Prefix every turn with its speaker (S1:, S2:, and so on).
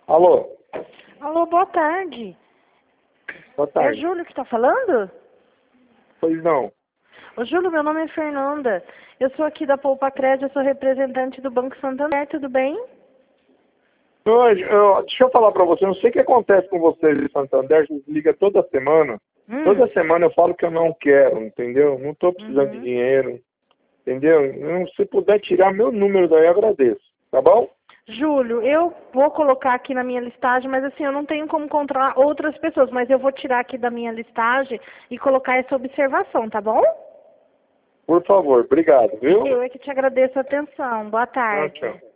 S1: Alô?
S2: Alô, boa tarde.
S1: Boa
S2: É
S1: tarde.
S2: Júlio que está falando?
S1: Pois não.
S2: Ô, Júlio, meu nome é Fernanda. Eu sou aqui da Poupa Crédito, eu sou representante do Banco Santander, tudo bem?
S1: Deixa eu falar pra você, não sei o que acontece com vocês de Santander, vocês ligam toda semana. Toda semana eu falo que eu não quero, entendeu? Não estou precisando de dinheiro, entendeu? Se puder tirar meu número daí, eu agradeço. Tá bom?
S2: Júlio, eu vou colocar aqui na minha listagem, mas assim, eu não tenho como encontrar outras pessoas, mas eu vou tirar aqui da minha listagem e colocar essa observação, tá bom?
S1: Por favor, obrigado, viu?
S2: Eu é que te agradeço a atenção. Boa
S1: Tchau,
S2: tarde.
S1: tchau.